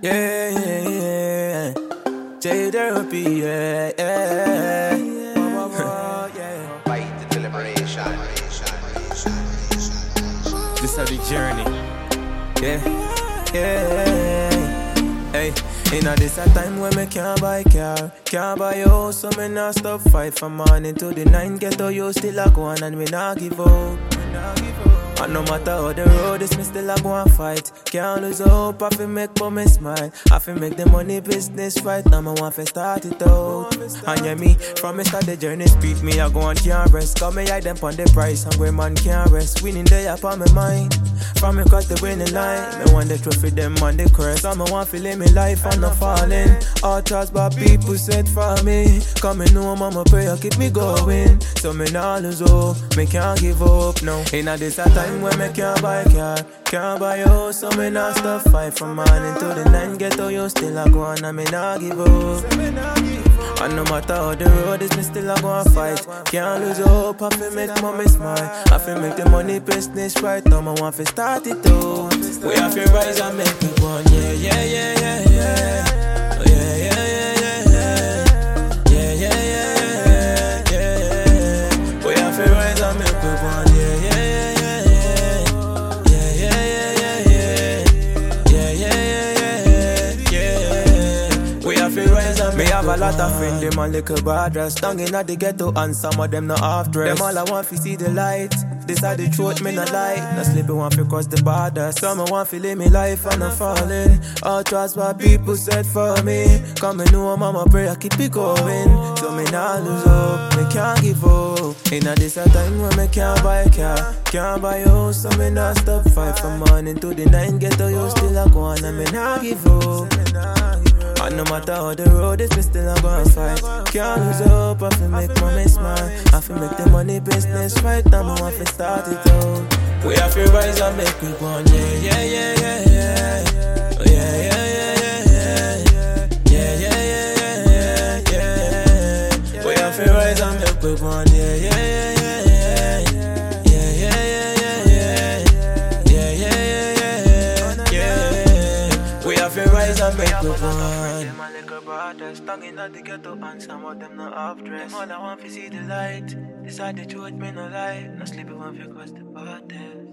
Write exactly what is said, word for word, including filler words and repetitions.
Yeah, yeah, yeah. J Therapy, yeah, yeah. yeah. Fight the liberation. This is the journey. Yeah, yeah. Hey, inna this a time when me can't buy car, can't buy house, so me not stop fight from morning to the night. Get to you still a go on and me not give up. Me not give up. And no matter how the road is, me still a go and fight. Can't lose hope, I feel make me smile. I feel make the money business right. Now me want to start it out. And yeah, me, from me start the journey, speed me, I go and can't rest. Cause me hide them on the price, and where man can't rest. Winning day up on my mind. From me cut the winning line. Me want the trophy, them on the crest. So me want to live me life, I'm not falling. All trust but people said for me. Come me know mama prayer keep me going. So me not lose hope, me can't give up now. Inna this a time when me can't buy car, can't buy house, so me not stop fight from morning to the night. Get to you still a go on and me not give up. And no matter how the road is, me still a go and fight. Can't lose hope, I feel make mommy smile. I feel make the money business right. Now me want to start it out. We have to rise and make it one, yeah, yeah, yeah, yeah, yeah. Oh, yeah, yeah, yeah, yeah, yeah. Yeah, yeah, yeah, yeah, yeah. We have to rise and make it one, yeah, yeah, yeah, yeah. Yeah, yeah, yeah, yeah, yeah. Yeah, yeah, yeah, yeah, yeah. We have to rise and me have a lot of friends, them a little bad dress. Down inna the ghetto and some of them not half dressed. Them all I want to see the light. This are the truth, me not lie. No sleeping want to cross the border. Some want to live me life and I'm falling. All trust what people said for me. Come and know mama pray, I keep it going. So me not lose hope, me can't give up. Inna this a time when me can't buy a car, can't buy a house, so me not stop fight from morning to the night. Get to you still a go on and me not give up. And no matter how the road is, we still a go and fight. Can't lose hope, I feel make mommy smile. I feel make the money business right. Now me want to start it out. We have to rise and make it one, yeah, yeah, yeah, yeah, yeah. Oh, yeah, yeah, yeah, yeah, yeah. Yeah, yeah, yeah, yeah, yeah, yeah. We have to rise and make it one, yeah, yeah, yeah, yeah, yeah. Yeah, yeah, yeah, yeah, yeah. Yeah, yeah, yeah, yeah, yeah. We have to rise and make it one. Brothers, tongue in the ghetto and some of them not half dressed. All I want to see the light. This are the truth, me no lie. No sleeping one because the bad